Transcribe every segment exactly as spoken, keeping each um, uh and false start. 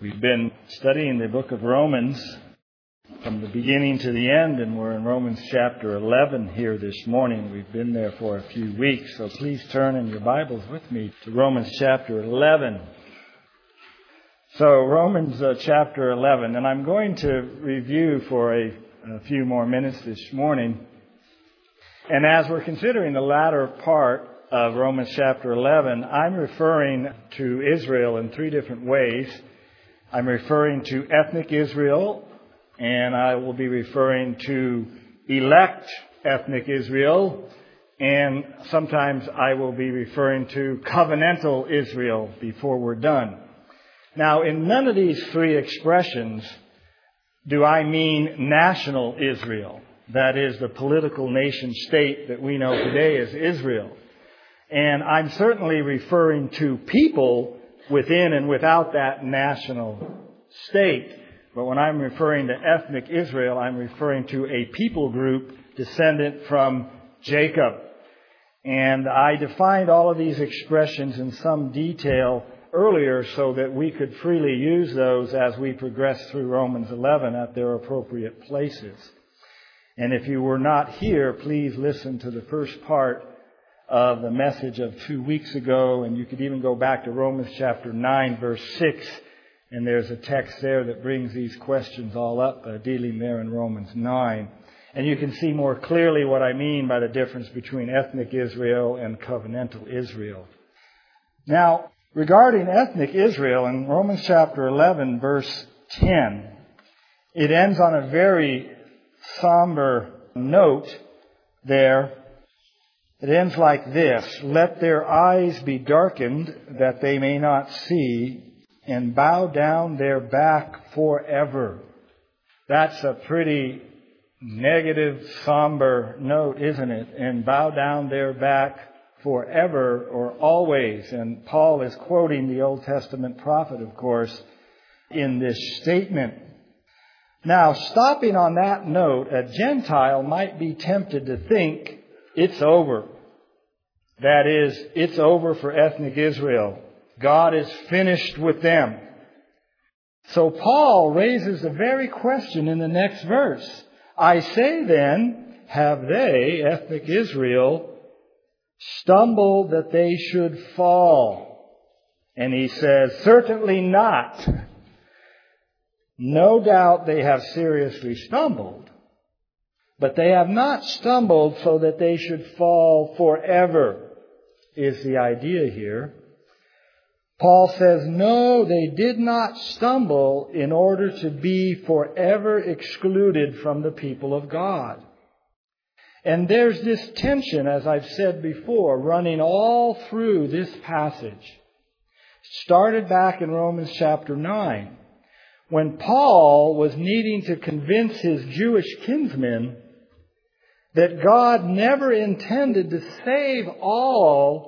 We've been studying the book of Romans from the beginning to the end, and we're in Romans chapter eleven here this morning. We've been there for a few weeks, so please turn in your Bibles with me to Romans chapter eleven. So Romans uh, chapter eleven, and I'm going to review for a, a few more minutes this morning. And as we're considering the latter part of Romans chapter eleven, I'm referring to Israel in three different ways. I'm referring to ethnic Israel, and I will be referring to elect ethnic Israel, and sometimes I will be referring to covenantal Israel before we're done. Now, in none of these three expressions do I mean national Israel. That is, the political nation state that we know today as Israel. And I'm certainly referring to people within and without that national state. But when I'm referring to ethnic Israel, I'm referring to a people group descendant from Jacob. And I defined all of these expressions in some detail earlier so that we could freely use those as we progress through Romans eleven at their appropriate places. And if you were not here, please listen to the first part of the message of two weeks ago, and you could even go back to Romans chapter nine, verse six, and there's a text there that brings these questions all up, uh, dealing there in Romans nine. And you can see more clearly what I mean by the difference between ethnic Israel and covenantal Israel. Now, regarding ethnic Israel, in Romans chapter eleven, verse ten, it ends on a very somber note there. It ends like this: "Let their eyes be darkened, that they may not see, and bow down their back forever." That's a pretty negative, somber note, isn't it? And bow down their back forever or always. And Paul is quoting the Old Testament prophet, of course, in this statement. Now, stopping on that note, a Gentile might be tempted to think it's over. That is, it's over for ethnic Israel. God is finished with them. So Paul raises the very question in the next verse. "I say then, have they, ethnic Israel, stumbled that they should fall?" And he says, "Certainly not. No doubt they have seriously stumbled, but they have not stumbled so that they should fall forever," is the idea here. Paul says, no, they did not stumble in order to be forever excluded from the people of God. And there's this tension, as I've said before, running all through this passage. Started back in Romans chapter nine, when Paul was needing to convince his Jewish kinsmen that God never intended to save all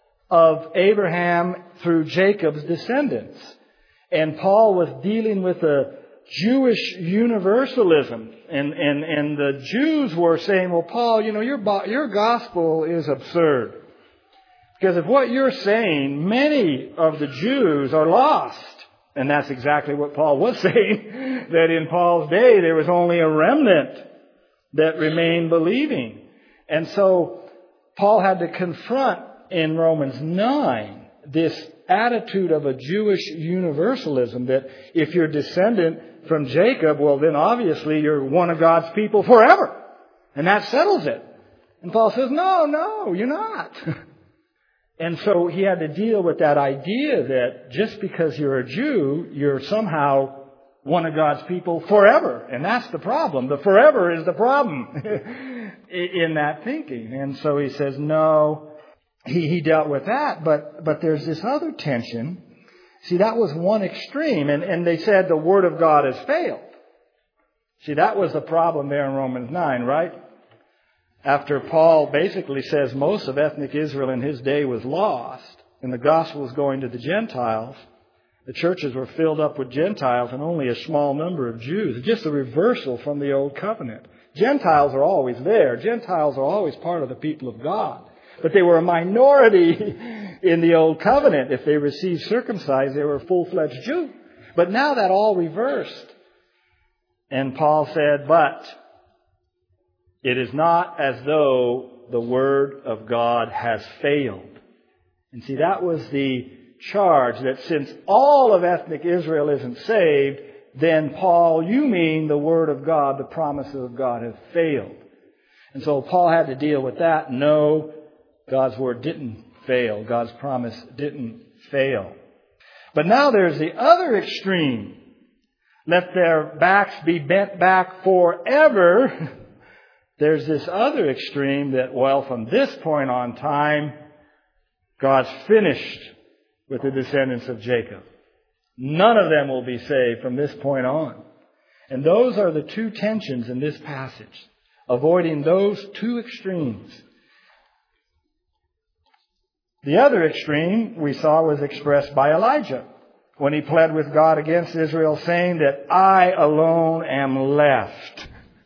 of Abraham through Jacob's descendants. And Paul was dealing with a Jewish universalism. And, and, and the Jews were saying, well, Paul, you know, your, your gospel is absurd. Because of what you're saying, many of the Jews are lost. And that's exactly what Paul was saying, that in Paul's day there was only a remnant that remained believing. And so Paul had to confront in Romans nine this attitude of a Jewish universalism, that if you're descendant from Jacob, well then obviously you're one of God's people forever. And that settles it. And Paul says, no, no, you're not. And so he had to deal with that idea that just because you're a Jew, you're somehow one of God's people forever. And that's the problem. The forever is the problem in that thinking. And so he says, no, he, he dealt with that. But, but there's this other tension. See, that was one extreme. And, and they said the Word of God has failed. See, that was the problem there in Romans nine, right? After Paul basically says most of ethnic Israel in his day was lost, and the gospel was going to the Gentiles, the churches were filled up with Gentiles and only a small number of Jews. It's just a reversal from the old covenant. Gentiles are always there. Gentiles are always part of the people of God. But they were a minority in the old covenant. If they received circumcised, they were a full-fledged Jew. But now that all reversed. And Paul said, but it is not as though the Word of God has failed. And see, that was the charge, that since all of ethnic Israel isn't saved, then Paul, you mean the Word of God, the promises of God have failed. And so Paul had to deal with that. No, God's Word didn't fail. God's promise didn't fail. But now there's the other extreme. Let their backs be bent back forever. There's this other extreme that, well, from this point on time, God's finished with the descendants of Jacob. None of them will be saved from this point on. And those are the two tensions in this passage. Avoiding those two extremes. The other extreme we saw was expressed by Elijah when he pled with God against Israel, saying that I alone am left.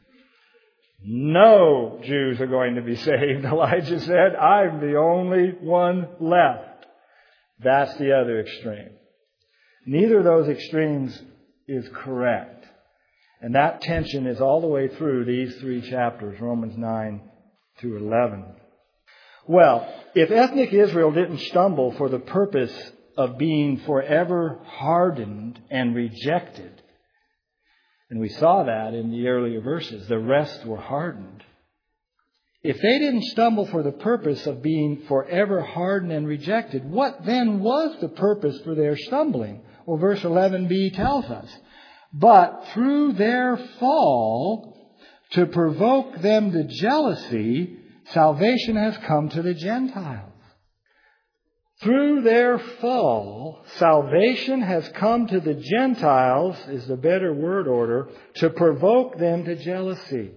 No Jews are going to be saved, Elijah said. I'm the only one left. That's the other extreme. Neither of those extremes is correct. And that tension is all the way through these three chapters, Romans nine to eleven. Well, if ethnic Israel didn't stumble for the purpose of being forever hardened and rejected, and we saw that in the earlier verses, the rest were hardened. If they didn't stumble for the purpose of being forever hardened and rejected, what then was the purpose for their stumbling? Well, verse eleven b tells us, but through their fall, to provoke them to jealousy, salvation has come to the Gentiles. Through their fall, salvation has come to the Gentiles, is the better word order, to provoke them to jealousy.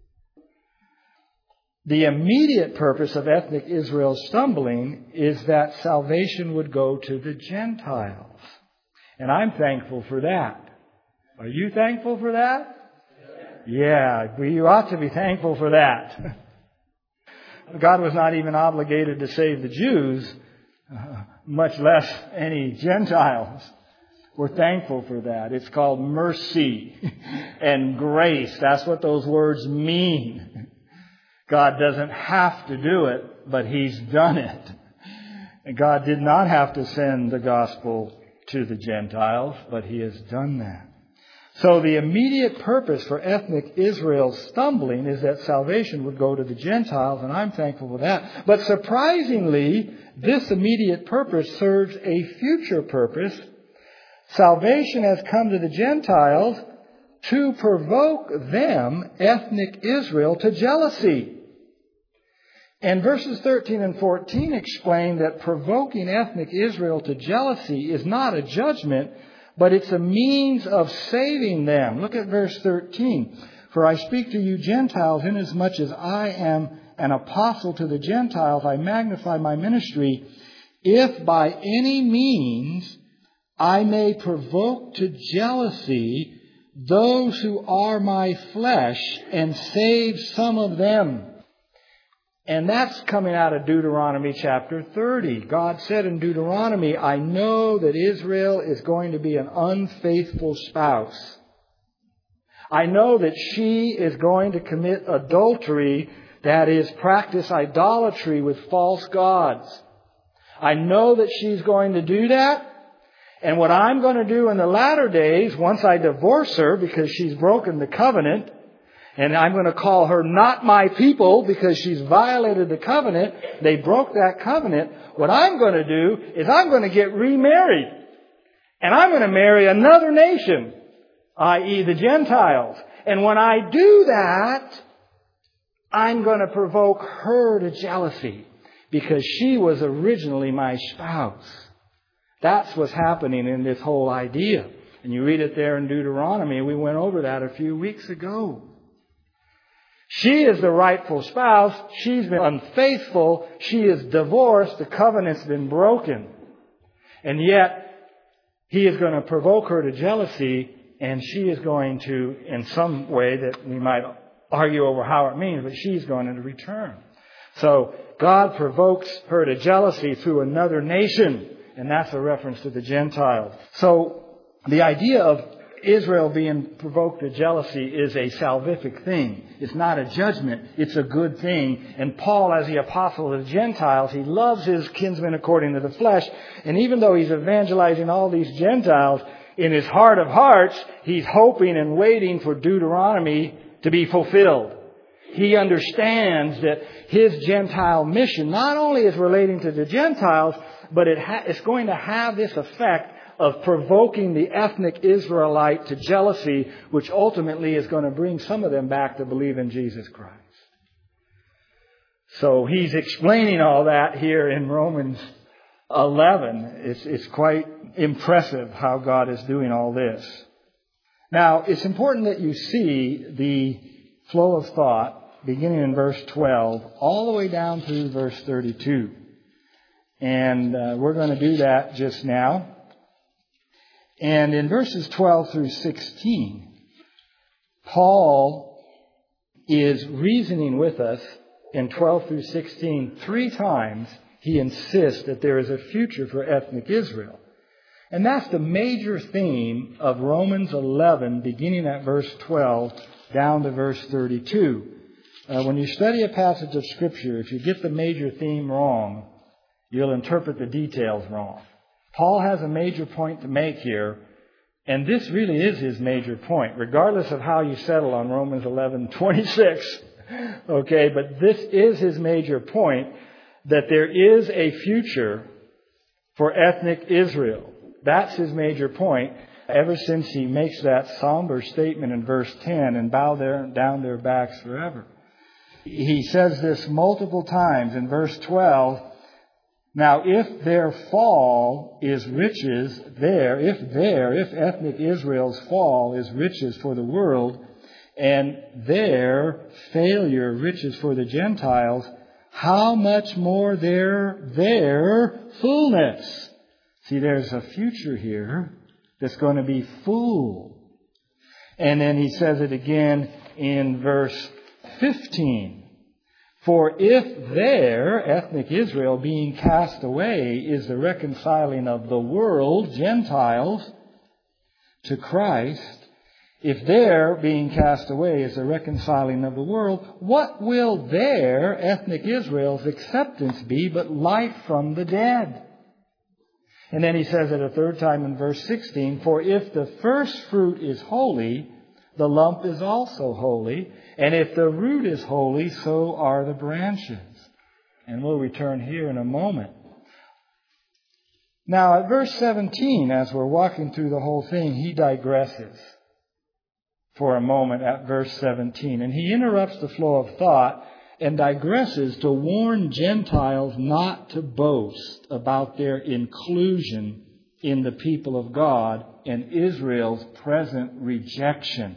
The immediate purpose of ethnic Israel's stumbling is that salvation would go to the Gentiles. And I'm thankful for that. Are you thankful for that? Yeah, you ought to be thankful for that. God was not even obligated to save the Jews, uh, much less any Gentiles. We're thankful for that. It's called mercy and grace. That's what those words mean. God doesn't have to do it, but He's done it. And God did not have to send the gospel to the Gentiles, but He has done that. So the immediate purpose for ethnic Israel's stumbling is that salvation would go to the Gentiles, and I'm thankful for that. But surprisingly, this immediate purpose serves a future purpose. Salvation has come to the Gentiles to provoke them, ethnic Israel, to jealousy. And verses thirteen and fourteen explain that provoking ethnic Israel to jealousy is not a judgment, but it's a means of saving them. Look at verse thirteen. For I speak to you Gentiles, inasmuch as I am an apostle to the Gentiles, I magnify my ministry, if by any means I may provoke to jealousy those who are my flesh and save some of them. And that's coming out of Deuteronomy chapter thirty. God said in Deuteronomy, I know that Israel is going to be an unfaithful spouse. I know that she is going to commit adultery, that is, practice idolatry with false gods. I know that she's going to do that. And what I'm going to do in the latter days, once I divorce her because she's broken the covenant, and I'm going to call her not my people because she's violated the covenant. They broke that covenant. What I'm going to do is I'm going to get remarried. And I'm going to marry another nation, that is the Gentiles. And when I do that, I'm going to provoke her to jealousy because she was originally my spouse. That's what's happening in this whole idea. And you read it there in Deuteronomy. We went over that a few weeks ago. She is the rightful spouse. She's been unfaithful. She is divorced. The covenant's been broken. And yet, he is going to provoke her to jealousy, and she is going to, in some way that we might argue over how it means, but she's going to return. So, God provokes her to jealousy through another nation, and that's a reference to the Gentiles. So, the idea of Israel being provoked to jealousy is a salvific thing. It's not a judgment. It's a good thing. And Paul, as the apostle of the Gentiles, he loves his kinsmen according to the flesh. And even though he's evangelizing all these Gentiles, in his heart of hearts, he's hoping and waiting for Deuteronomy to be fulfilled. He understands that his Gentile mission not only is relating to the Gentiles, but it ha- it's going to have this effect of provoking the ethnic Israelite to jealousy, which ultimately is going to bring some of them back to believe in Jesus Christ. So he's explaining all that here in Romans eleven. It's, it's quite impressive how God is doing all this. Now, it's important that you see the flow of thought beginning in verse twelve all the way down through verse thirty-two. And uh, we're going to do that just now. And in verses twelve through sixteen, Paul is reasoning with us in twelve through sixteen. Three times he insists that there is a future for ethnic Israel. And that's the major theme of Romans eleven, beginning at verse twelve down to verse thirty-two. Uh, when you study a passage of Scripture, if you get the major theme wrong, you'll interpret the details wrong. Paul has a major point to make here, and this really is his major point, regardless of how you settle on Romans eleven twenty-six. Okay, but this is his major point, that there is a future for ethnic Israel. That's his major point, ever since he makes that somber statement in verse ten, and bow their, down their backs forever. He says this multiple times in verse twelve. Now, if their fall is riches there, if there, if ethnic Israel's fall is riches for the world, and their failure riches for the Gentiles, how much more their, their fullness? See, there's a future here that's going to be full. And then he says it again in verse fifteen. For if their, ethnic Israel, being cast away is the reconciling of the world, Gentiles, to Christ, if their being cast away is the reconciling of the world, what will their, ethnic Israel's, acceptance be but life from the dead? And then he says it a third time in verse sixteen, for if the first fruit is holy, the lump is also holy, and if the root is holy, so are the branches. And we'll return here in a moment. Now, at verse seventeen, as we're walking through the whole thing, he digresses for a moment at verse seventeen. And he interrupts the flow of thought and digresses to warn Gentiles not to boast about their inclusion in the people of God and Israel's present rejection.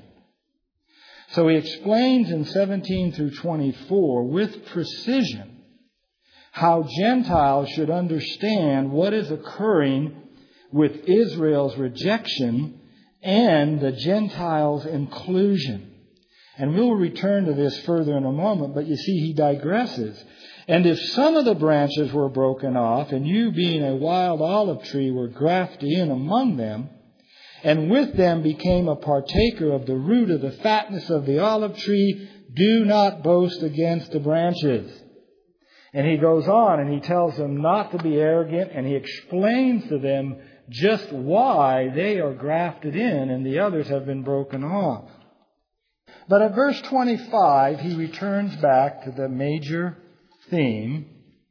So he explains in seventeen through twenty-four with precision how Gentiles should understand what is occurring with Israel's rejection and the Gentiles' inclusion. And we'll return to this further in a moment, but you see he digresses. And if some of the branches were broken off, and you being a wild olive tree were grafted in among them, and with them became a partaker of the root of the fatness of the olive tree, do not boast against the branches. And he goes on and he tells them not to be arrogant, and he explains to them just why they are grafted in and the others have been broken off. But at verse twenty-five, he returns back to the major theme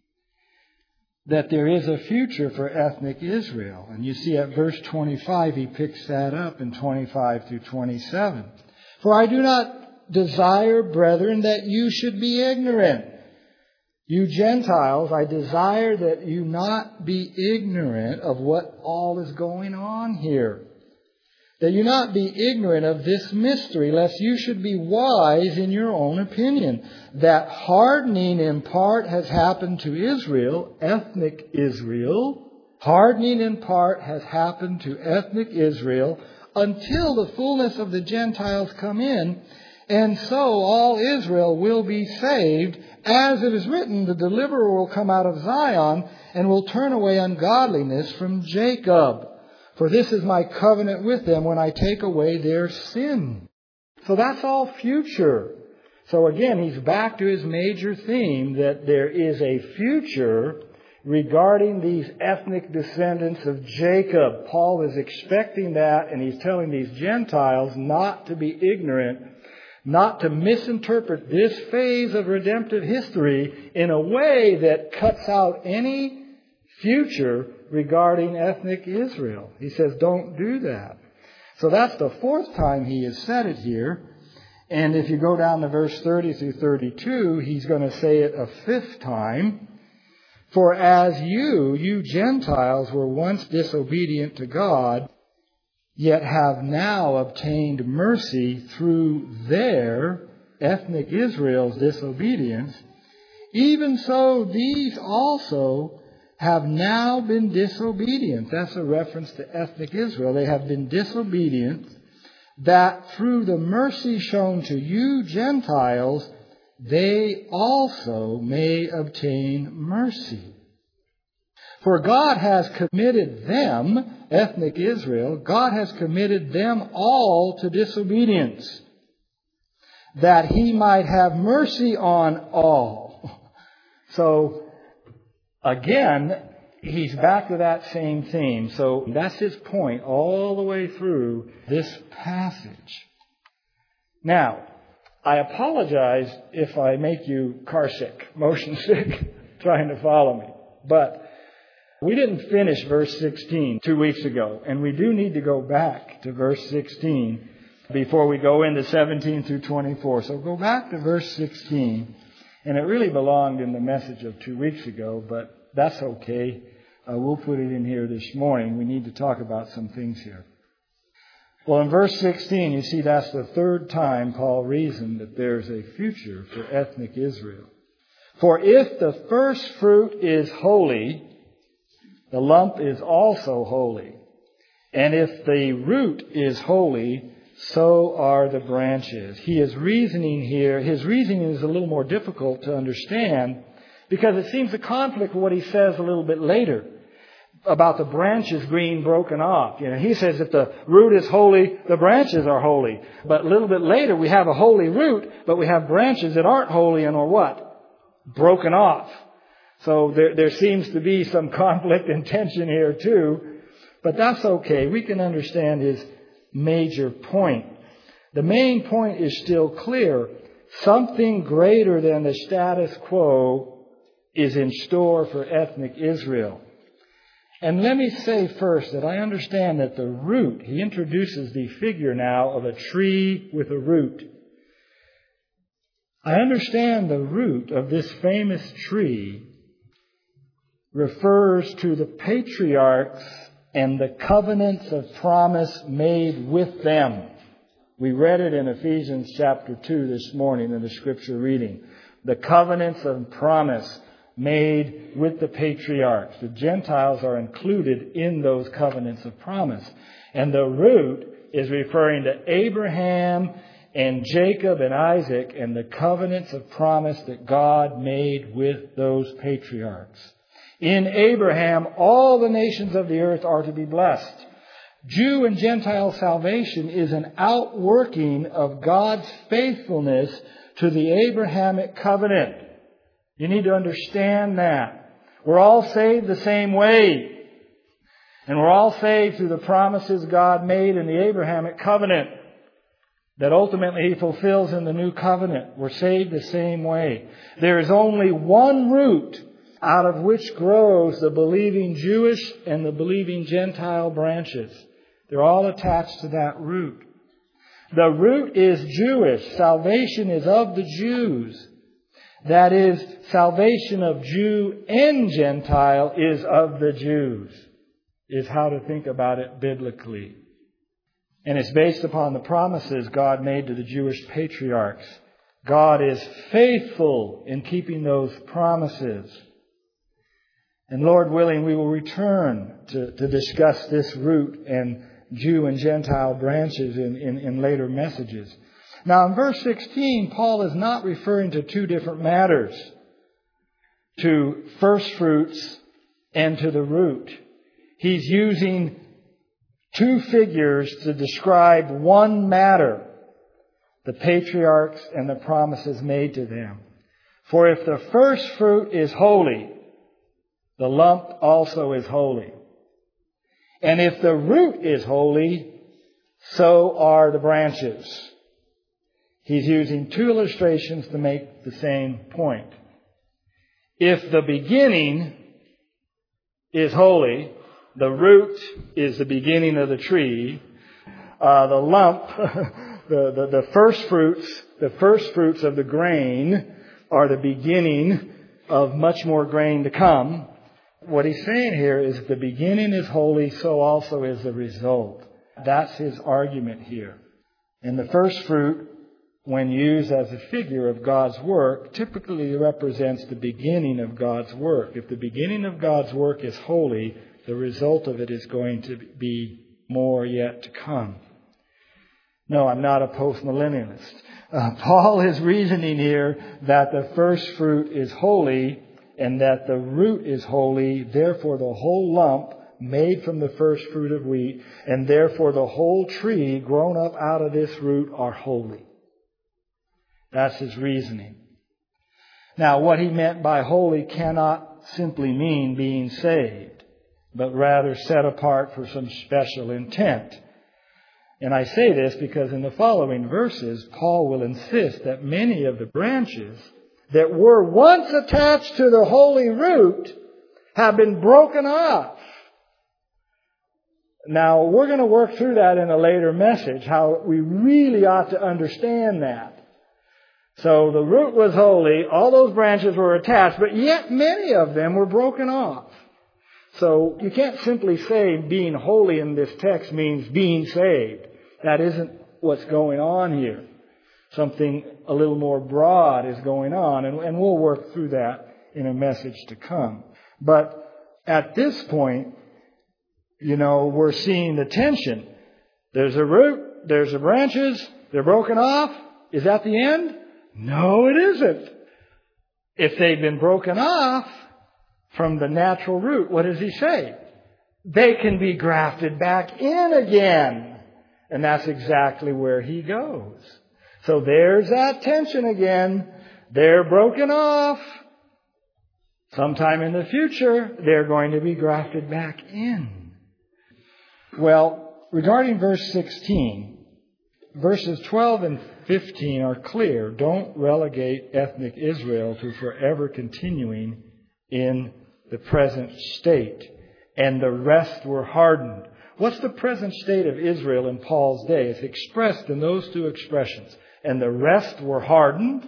that there is a future for ethnic Israel. And you see at verse twenty-five, he picks that up in twenty-five through twenty-seven. For I do not desire, brethren, that you should be ignorant. You Gentiles, I desire that you not be ignorant of what all is going on here. That you not be ignorant of this mystery, lest you should be wise in your own opinion. That hardening in part has happened to Israel, ethnic Israel. Hardening in part has happened to ethnic Israel until the fullness of the Gentiles come in. And so all Israel will be saved. As it is written, the deliverer will come out of Zion and will turn away ungodliness from Jacob. For this is my covenant with them when I take away their sin. So that's all future. So again, he's back to his major theme that there is a future regarding these ethnic descendants of Jacob. Paul is expecting that, and he's telling these Gentiles not to be ignorant, not to misinterpret this phase of redemptive history in a way that cuts out any future regarding ethnic Israel. He says, don't do that. So that's the fourth time he has said it here. And if you go down to verse thirty through thirty-two, he's going to say it a fifth time. For as you, you Gentiles, were once disobedient to God, yet have now obtained mercy through their, ethnic Israel's, disobedience, even so these also have now been disobedient. That's a reference to ethnic Israel. They have been disobedient, that through the mercy shown to you Gentiles, they also may obtain mercy. For God has committed them, ethnic Israel, God has committed them all to disobedience, that he might have mercy on all. So, again, he's back to that same theme. So that's his point all the way through this passage. Now, I apologize if I make you car sick, motion sick, trying to follow me. But we didn't finish verse sixteen two weeks ago, and we do need to go back to verse sixteen before we go into seventeen through twenty-four. So go back to verse sixteen, and it really belonged in the message of two weeks ago, but that's okay. Uh, we'll put it in here this morning. We need to talk about some things here. Well, in verse sixteen, you see that's the third time Paul reasoned that there's a future for ethnic Israel. For if the first fruit is holy, the lump is also holy. And if the root is holy, so are the branches. He is reasoning here. His reasoning is a little more difficult to understand because it seems to conflict with what he says a little bit later about the branches being broken off. You know, he says if the root is holy, the branches are holy. But a little bit later, we have a holy root, but we have branches that aren't holy and are what? Broken off. So there, there seems to be some conflict and tension here too. But that's okay. We can understand his major point. The main point is still clear. Something greater than the status quo is in store for ethnic Israel. And let me say first that I understand that the root, he introduces the figure now of a tree with a root. I understand the root of this famous tree refers to the patriarchs and the covenants of promise made with them. We read it in Ephesians chapter two this morning in the scripture reading. The covenants of promise made with the patriarchs. The Gentiles are included in those covenants of promise. And the root is referring to Abraham and Jacob and Isaac and the covenants of promise that God made with those patriarchs. In Abraham, all the nations of the earth are to be blessed. Jew and Gentile salvation is an outworking of God's faithfulness to the Abrahamic covenant. You need to understand that. We're all saved the same way. And we're all saved through the promises God made in the Abrahamic covenant that ultimately He fulfills in the new covenant. We're saved the same way. There is only one root out of which grows the believing Jewish and the believing Gentile branches. They're all attached to that root. The root is Jewish. Salvation is of the Jews. That is, salvation of Jew and Gentile is of the Jews, is how to think about it biblically. And it's based upon the promises God made to the Jewish patriarchs. God is faithful in keeping those promises. And Lord willing, we will return to, to discuss this root and Jew and Gentile branches in, in, in later messages. Now in verse sixteen, Paul is not referring to two different matters, to first fruits and to the root. He's using two figures to describe one matter, the patriarchs and the promises made to them. For if the first fruit is holy, the lump also is holy. And if the root is holy, so are the branches. He's using two illustrations to make the same point. If the beginning is holy, the root is the beginning of the tree, uh, the lump, the, the, the first fruits, the first fruits of the grain are the beginning of much more grain to come. What he's saying here is the beginning is holy, so also is the result. That's his argument here. And the first fruit, when used as a figure of God's work, typically represents the beginning of God's work. If the beginning of God's work is holy, the result of it is going to be more yet to come. No, I'm not a postmillennialist. Uh, Paul is reasoning here that the first fruit is holy and that the root is holy, therefore the whole lump made from the first fruit of wheat, and therefore the whole tree grown up out of this root are holy. That's his reasoning. Now, what he meant by holy cannot simply mean being saved, but rather set apart for some special intent. And I say this because in the following verses, Paul will insist that many of the branches that were once attached to the holy root have been broken off. Now, we're going to work through that in a later message, how we really ought to understand that. So the root was holy, all those branches were attached, but yet many of them were broken off. So you can't simply say being holy in this text means being saved. That isn't what's going on here. Something a little more broad is going on, and, and we'll work through that in a message to come. But at this point, you know, we're seeing the tension. There's a root, there's the branches, they're broken off. Is that the end? No, it isn't. If they've been broken off from the natural root, what does he say? They can be grafted back in again. And that's exactly where he goes. So there's that tension again. They're broken off. Sometime in the future, they're going to be grafted back in. Well, regarding verse sixteen, verses twelve and fifteen are clear. Don't relegate ethnic Israel to forever continuing in the present state. And the rest were hardened. What's the present state of Israel in Paul's day? It's expressed in those two expressions. And the rest were hardened.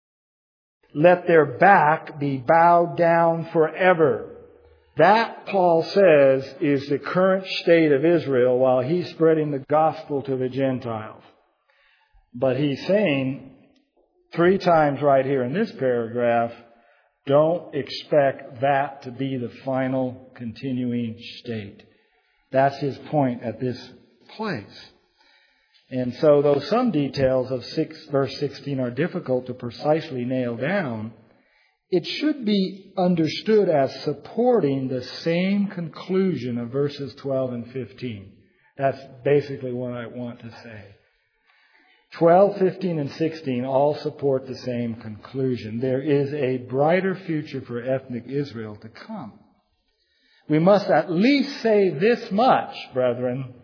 Let their back be bowed down forever. That, Paul says, is the current state of Israel while he's spreading the gospel to the Gentiles. But he's saying three times right here in this paragraph, don't expect that to be the final continuing state. That's his point at this place. And so, though some details of six, verse sixteen are difficult to precisely nail down, it should be understood as supporting the same conclusion of verses twelve and fifteen. That's basically what I want to say. twelve, fifteen, and sixteen all support the same conclusion. There is a brighter future for ethnic Israel to come. We must at least say this much, brethren,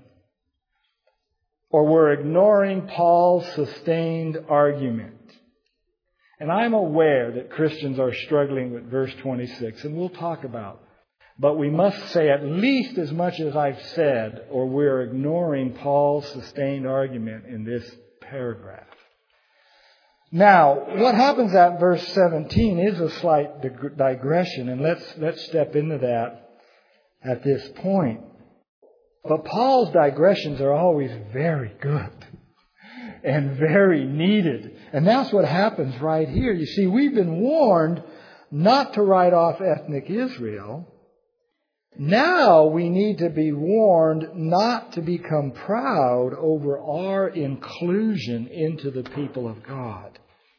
or we're ignoring Paul's sustained argument. And I'm aware that Christians are struggling with verse twenty-six, and we'll talk about it. But we must say at least as much as I've said, or we're ignoring Paul's sustained argument in this paragraph. Now, what happens at verse seventeen is a slight dig- digression, and let's let's step into that at this point. But Paul's digressions are always very good and very needed. And that's what happens right here. You see, we've been warned not to write off ethnic Israel. Now we need to be warned not to become proud over our inclusion into the people of God.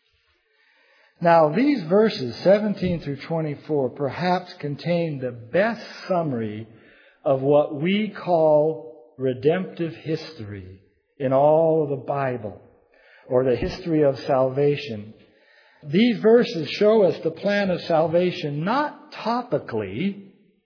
Now, these verses, seventeen through twenty-four, perhaps contain the best summary of what we call redemptive history in all of the Bible, or the history of salvation. These verses show us the plan of salvation not topically,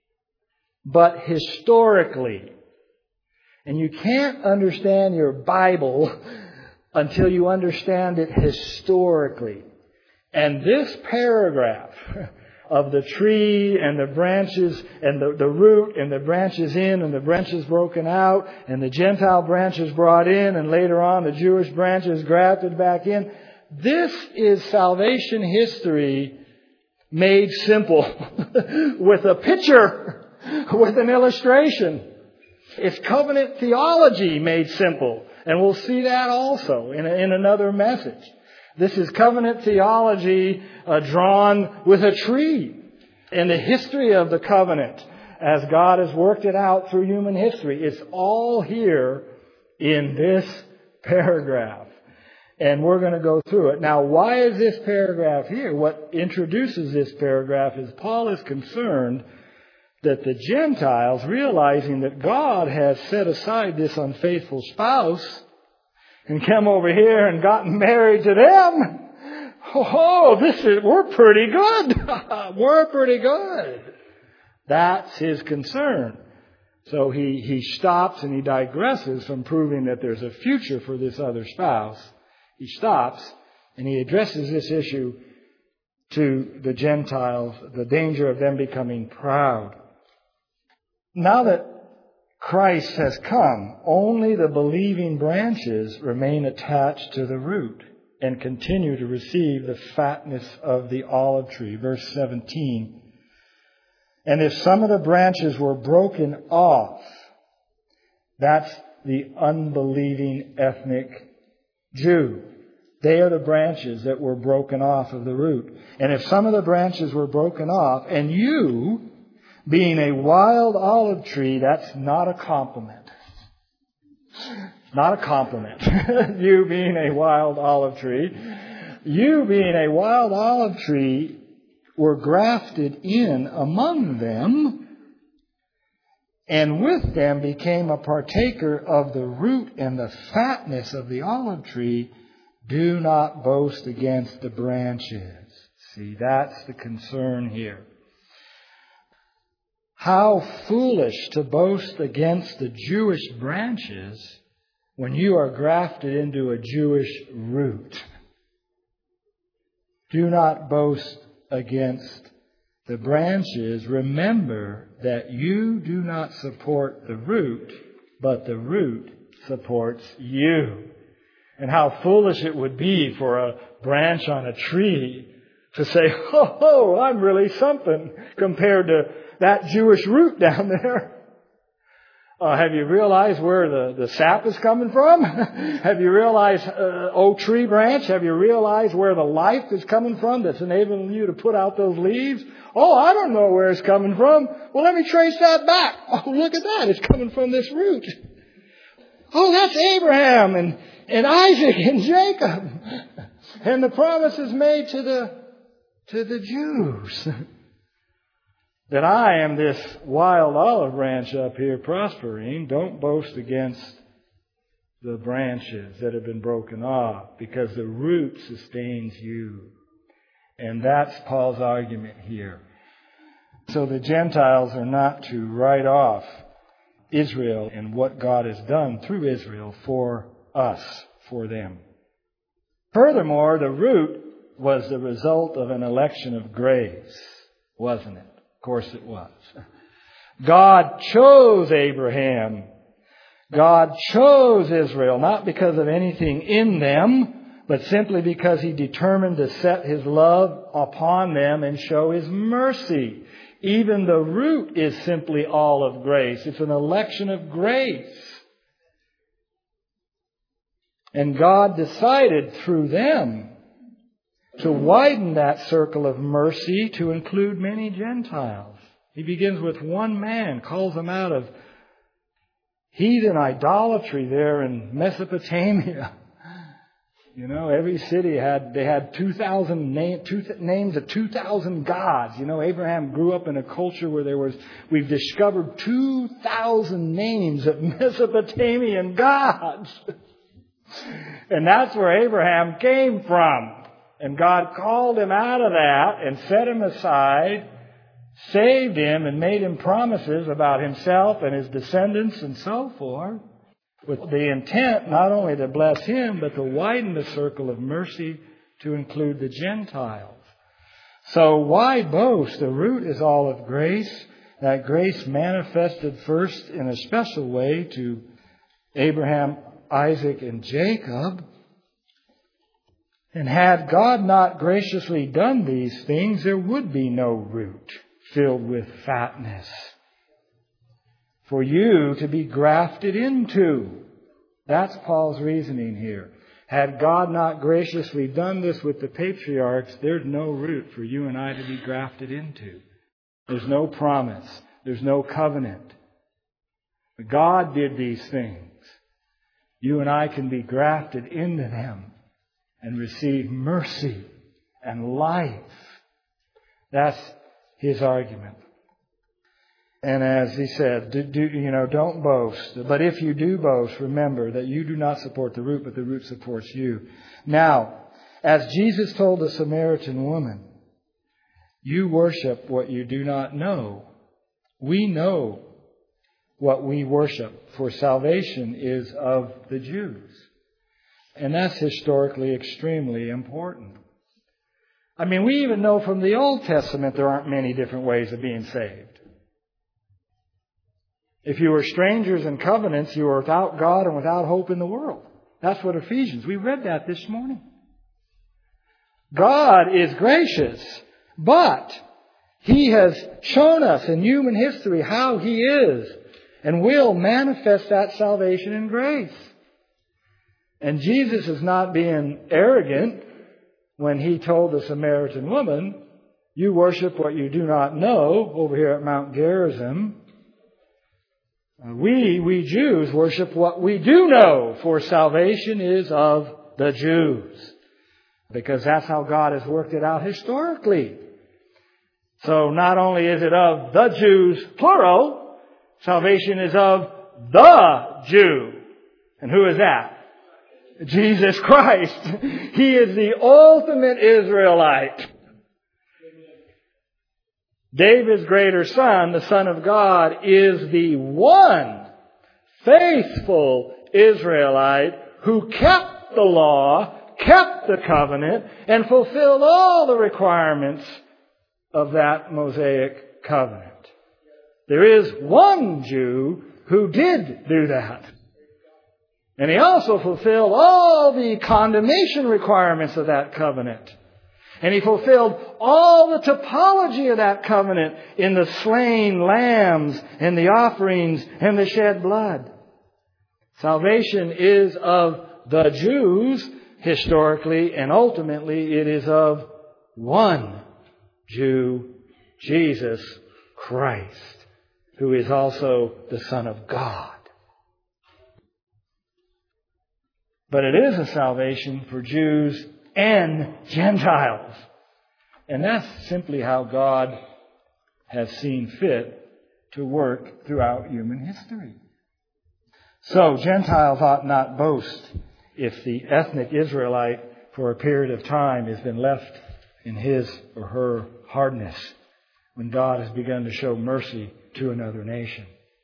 but historically. And you can't understand your Bible until you understand it historically. And this paragraph of the tree and the branches and the, the root and the branches in and the branches broken out and the Gentile branches brought in and later on the Jewish branches grafted back in. This is salvation history made simple with a picture, with an illustration. It's covenant theology made simple. And we'll see that also in, a, in another message. This is covenant theology uh, drawn with a tree. And the history of the covenant as God has worked it out through human history. It's all here in this paragraph. And we're going to go through it. Now, why is this paragraph here? What introduces this paragraph is Paul is concerned that the Gentiles, realizing that God has set aside this unfaithful spouse and come over here and gotten married to them. Oh, this is, we're pretty good. We're pretty good. That's his concern. So he, he stops and he digresses from proving that there's a future for this other spouse. He stops and he addresses this issue to the Gentiles, the danger of them becoming proud. Now that Christ has come, only the believing branches remain attached to the root and continue to receive the fatness of the olive tree. Verse seventeen. And if some of the branches were broken off, that's the unbelieving ethnic Jew. They are the branches that were broken off of the root. And if some of the branches were broken off, and you, being a wild olive tree, that's not a compliment. Not a compliment. You being a wild olive tree. You being a wild olive tree were grafted in among them, and with them became a partaker of the root and the fatness of the olive tree. Do not boast against the branches. See, that's the concern here. How foolish to boast against the Jewish branches when you are grafted into a Jewish root. Do not boast against the branches. Remember that you do not support the root, but the root supports you. And how foolish it would be for a branch on a tree to say, oh, oh, I'm really something compared to that Jewish root down there. Uh, have you realized where the, the sap is coming from? Have you realized, uh, oak tree branch, have you realized where the life is coming from that's enabling you to put out those leaves? Oh, I don't know where it's coming from. Well, let me trace that back. Oh, look at that. It's coming from this root. Oh, that's Abraham and, and Isaac and Jacob. And the promise is made to the, to the Jews. That I am this wild olive branch up here prospering. Don't boast against the branches that have been broken off, because the root sustains you. And that's Paul's argument here. So the Gentiles are not to write off Israel and what God has done through Israel for us, for them. Furthermore, the root was the result of an election of grace, wasn't it? Of course it was. God chose Abraham. God chose Israel, not because of anything in them, but simply because He determined to set His love upon them and show His mercy. Even the root is simply all of grace. It's an election of grace. And God decided through them to widen that circle of mercy to include many Gentiles. He begins with one man, calls them out of heathen idolatry there in Mesopotamia. You know, every city had, they had two thousand name, two, names of two thousand gods. You know, Abraham grew up in a culture where there was, we've discovered two thousand names of Mesopotamian gods. And that's where Abraham came from. And God called him out of that and set him aside, saved him and made him promises about himself and his descendants and so forth, with the intent not only to bless him, but to widen the circle of mercy to include the Gentiles. So why boast? The root is all of grace. That grace manifested first in a special way to Abraham, Isaac, and Jacob. And had God not graciously done these things, there would be no root filled with fatness for you to be grafted into. That's Paul's reasoning here. Had God not graciously done this with the patriarchs, there's no root for you and I to be grafted into. There's no promise. There's no covenant. But God did these things. You and I can be grafted into them and receive mercy and life. That's his argument. And as he said, do, do, you know, don't boast. But if you do boast, remember that you do not support the root, but the root supports you. Now, as Jesus told the Samaritan woman, you worship what you do not know. We know what we worship, for salvation is of the Jews. And that's historically extremely important. I mean, we even know from the Old Testament there aren't many different ways of being saved. If you were strangers in covenants, you were without God and without hope in the world. That's what Ephesians, we read that this morning. God is gracious, but He has shown us in human history how He is and will manifest that salvation in grace. And Jesus is not being arrogant when He told the Samaritan woman, you worship what you do not know over here at Mount Gerizim. We, we Jews, worship what we do know, for salvation is of the Jews. Because that's how God has worked it out historically. So not only is it of the Jews, plural, salvation is of the Jew. And who is that? Jesus Christ. He is the ultimate Israelite. David's greater son, the Son of God, is the one faithful Israelite who kept the law, kept the covenant, and fulfilled all the requirements of that Mosaic covenant. There is one Jew who did do that. And he also fulfilled all the condemnation requirements of that covenant. And he fulfilled all the typology of that covenant in the slain lambs and the offerings and the shed blood. Salvation is of the Jews historically, and ultimately it is of one Jew, Jesus Christ, who is also the Son of God. But it is a salvation for Jews and Gentiles. And that's simply how God has seen fit to work throughout human history. So Gentiles ought not boast if the ethnic Israelite for a period of time has been left in his or her hardness when God has begun to show mercy to another nation.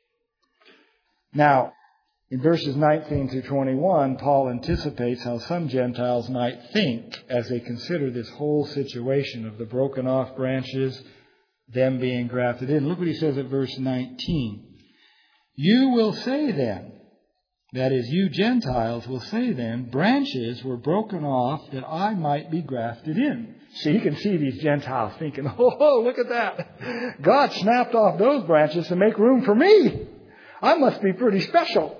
Now, in verses nineteen through twenty-one, Paul anticipates how some Gentiles might think as they consider this whole situation of the broken off branches, them being grafted in. Look what he says at verse nineteen. You will say then, that is, you Gentiles will say then, branches were broken off that I might be grafted in. So you can see these Gentiles thinking, oh, look at that. God snapped off those branches to make room for me. I must be pretty special.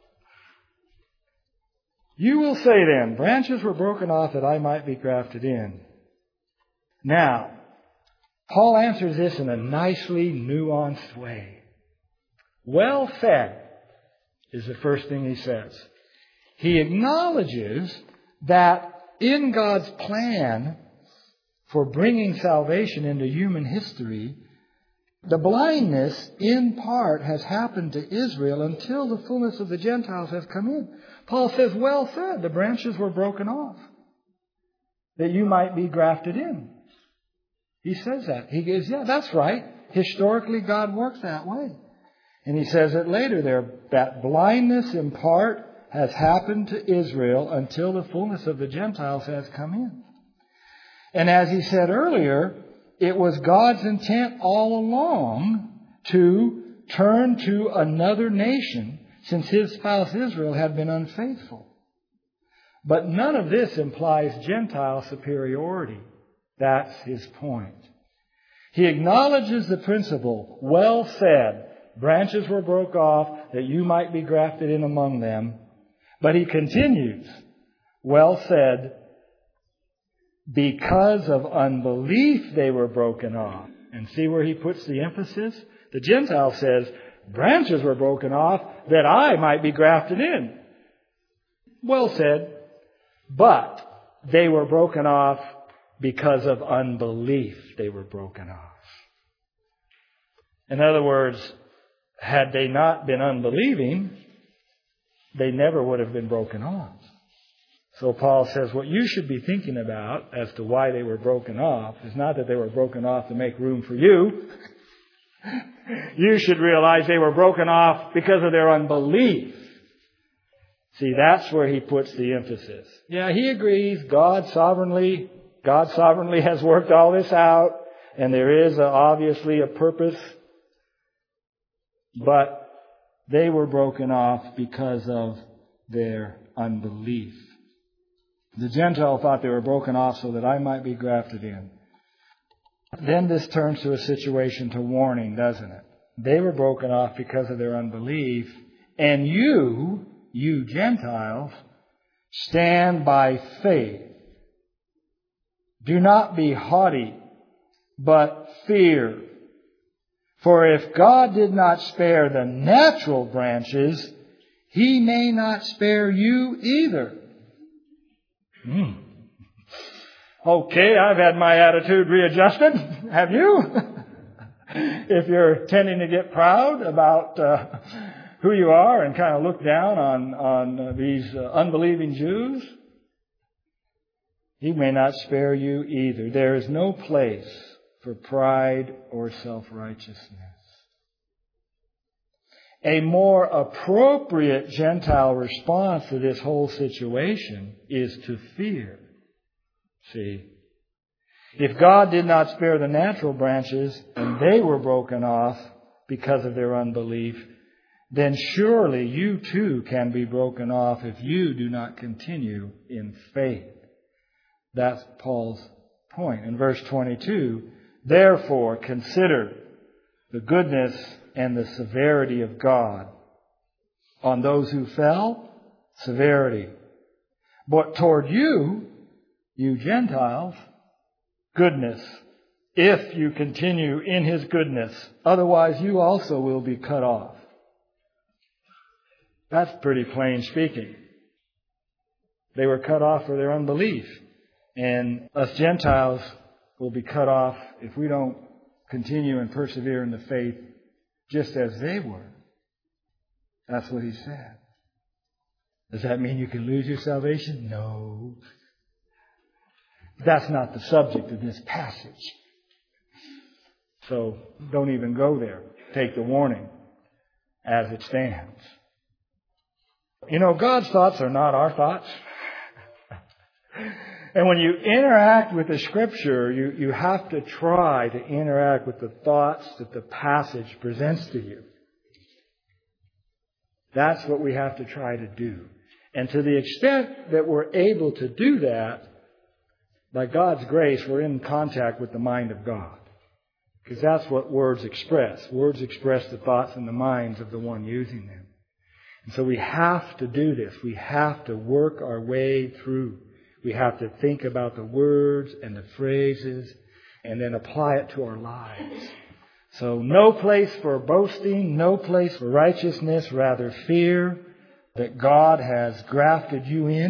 You will say then, branches were broken off that I might be grafted in. Now, Paul answers this in a nicely nuanced way. Well said is the first thing he says. He acknowledges that in God's plan for bringing salvation into human history, the blindness in part has happened to Israel until the fullness of the Gentiles has come in. Paul says, well said, the branches were broken off, that you might be grafted in. He says that. He goes, yeah, that's right. Historically, God works that way. And he says it later there, that blindness in part has happened to Israel until the fullness of the Gentiles has come in. And as he said earlier, it was God's intent all along to turn to another nation since his spouse Israel had been unfaithful. But none of this implies Gentile superiority. That's his point. He acknowledges the principle, well said, branches were broke off that you might be grafted in among them. But he continues, well said, because of unbelief they were broken off. And see where he puts the emphasis? The Gentile says, branches were broken off that I might be grafted in. Well said, but they were broken off because of unbelief they were broken off. In other words, had they not been unbelieving, they never would have been broken off. So Paul says what you should be thinking about as to why they were broken off is not that they were broken off to make room for you. You should realize they were broken off because of their unbelief. See, that's where he puts the emphasis. Yeah, he agrees God sovereignly, God sovereignly has worked all this out, and there is a, obviously a purpose. But they were broken off because of their unbelief. The Gentile thought they were broken off so that I might be grafted in. Then this turns to a situation to warning, doesn't it? They were broken off because of their unbelief. And you, you Gentiles, stand by faith. Do not be haughty, but fear. For if God did not spare the natural branches, He may not spare you either. Hmm. Okay, I've had my attitude readjusted. Have you? If you're tending to get proud about uh, who you are and kind of look down on, on uh, these uh, unbelieving Jews, He may not spare you either. There is no place for pride or self-righteousness. A more appropriate Gentile response to this whole situation is to fear. See, if God did not spare the natural branches and they were broken off because of their unbelief, then surely you too can be broken off if you do not continue in faith. That's Paul's point. In verse twenty-two, therefore consider the goodness and the severity of God. On those who fell, severity. But toward you, you Gentiles, goodness, if you continue in His goodness. Otherwise, you also will be cut off. That's pretty plain speaking. They were cut off for their unbelief. And us Gentiles will be cut off if we don't continue and persevere in the faith just as they were. That's what he said. Does that mean you can lose your salvation? No. That's not the subject of this passage. So don't even go there. Take the warning as it stands. You know, God's thoughts are not our thoughts. And when you interact with the Scripture, you, you have to try to interact with the thoughts that the passage presents to you. That's what we have to try to do. And to the extent that we're able to do that, by God's grace, we're in contact with the mind of God. Because that's what words express. Words express the thoughts and the minds of the one using them. And so we have to do this. We have to work our way through. We have to think about the words and the phrases and then apply it to our lives. So no place for boasting, no place for righteousness, rather fear that God has grafted you in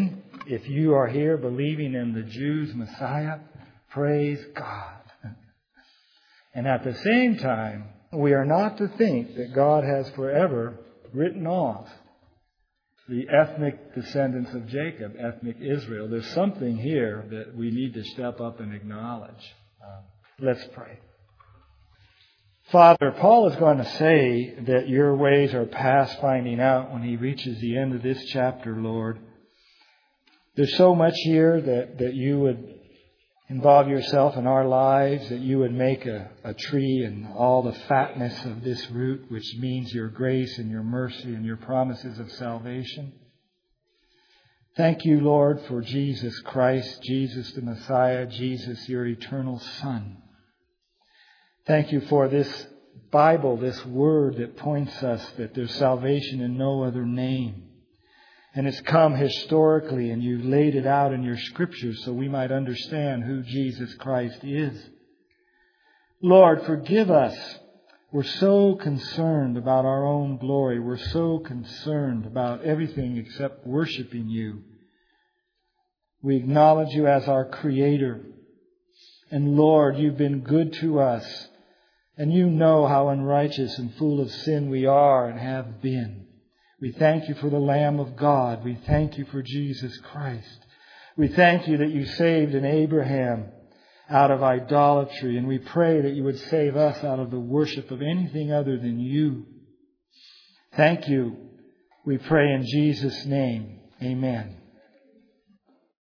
If you are here believing in the Jews' Messiah, praise God. And at the same time, we are not to think that God has forever written off the ethnic descendants of Jacob, ethnic Israel. There's something here that we need to step up and acknowledge. Um, let's pray. Father, Paul is going to say that your ways are past finding out when he reaches the end of this chapter, Lord. There's so much here that, that you would involve yourself in our lives, that you would make a, a tree and all the fatness of this root, which means your grace and your mercy and your promises of salvation. Thank you, Lord, for Jesus Christ, Jesus the Messiah, Jesus your eternal Son. Thank you for this Bible, this word that points us that there's salvation in no other name. And it's come historically, and you've laid it out in your scriptures so we might understand who Jesus Christ is. Lord, forgive us. We're so concerned about our own glory. We're so concerned about everything except worshiping you. We acknowledge you as our Creator. And Lord, you've been good to us. And you know how unrighteous and full of sin we are and have been. We thank you for the Lamb of God. We thank you for Jesus Christ. We thank you that you saved an Abraham out of idolatry. And we pray that you would save us out of the worship of anything other than you. Thank you. We pray in Jesus' name. Amen.